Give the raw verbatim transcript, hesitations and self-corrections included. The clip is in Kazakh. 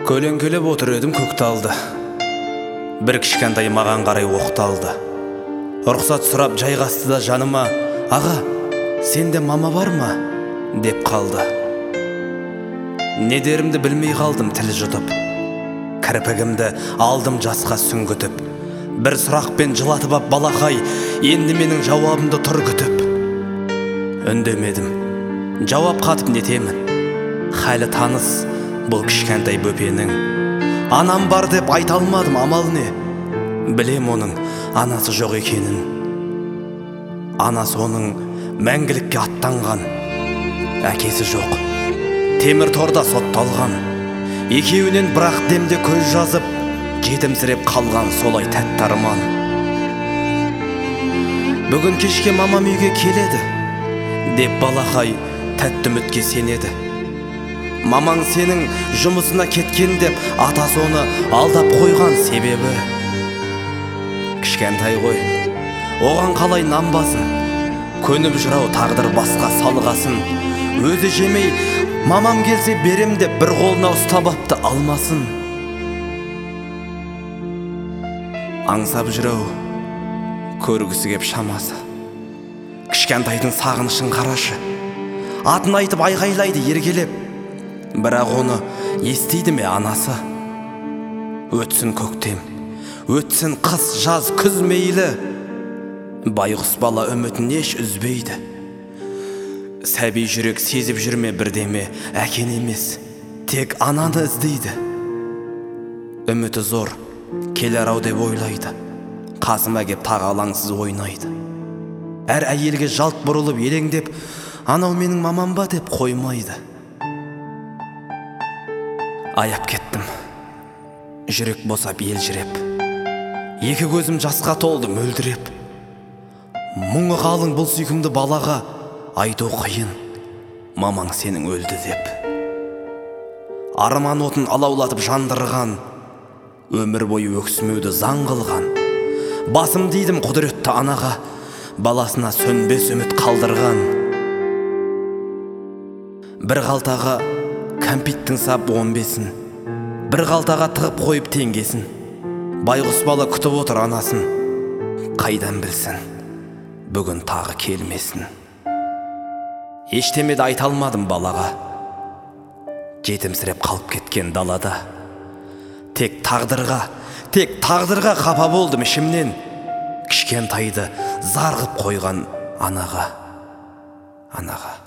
Көлеңкелеп отыр едім көкталды. Бір кішкентай маған қарай оқталды. Рұқсат сұрап жайғасты да жаныма: «Аға, сенде мама бар ма?» деп қалды. Не дерімді білмей қалдым тіл жұтып. Кірпігімді алдым жасқа сүңгітіп. Бір сұрақпен жылатып ап балақай, енді менің жауабымды тұр күтіп. Үндемедім, жауап қатып нетемін. Хәлі таныс бұл кішкентай бөпенің. Анам бар деп айта алмадым, амал не? Білем оның анасы жоқ екенін. Анасы оның мәңгілікке аттанған. Әкесі жоқ, темір торда сотталған. Екеуінен бірақ демде көз жазып, жетімсіреп қалған солай тәтті арман. Бүгін кешке мамам үйге келеді деп балақай тәтті үмітке сенеді. Мамаң сенің жұмысына кеткен деп атасы оны алдап қойған себебі. Кішкентай ғой, оған қалай нанбасын, көніп жырау тағдыр басқа салғасын. Өзі жемей мамам келсе берем деп бір қолына ұстап апты алмасын. Аңсап жырау көргісі кеп шамасы. Кішкентайдың сағынышын қарашы. Атын айтып айғайлайды еркелеп. Бірақ оны естиді ме анасы? Өтсін көктем, өтсін қыс, жаз, күз мейлі, байғұс бала үмітін еш үзбейді. Сәби жүрек сезіп жүрме бірдеме, әкен емес, тек ананы іздейді. Үміті зор, келер ау деп ойлайды, қасыма кеп тағы алаңсыз ойнайды. Әр әйелге жалт бұрылып елеңдеп, анау менің мамам ба деп қоймайды. Аяп кеттім, жүрек босап елжіреп. Екі көзім жасқа толды мөлдіреп. Мұңы қалың бұл сүйкімді балаға айту қиын, мамаң сенің өлді деп. Арман отын алаулатып жандырған, өмір бойы өксімеуді заң қылған. Басым дейдім құдіретті анаға, баласына сөнбес үміт қалдырған. Бір қалтаға кәмпиттің сап он бесін, бір қалтаға тығып қойып теңгесін. Байғұс бала күтіп отыр анасын, қайдан білсін, бүгін тағы келмесін. Ештеме де айта алмадым балаға, жетімсіреп қалып кеткен далада. Тек тағдырға, тек тағдырға қапа болдым ішімнен, кішкентайды зар қып қойған анаға, анаға.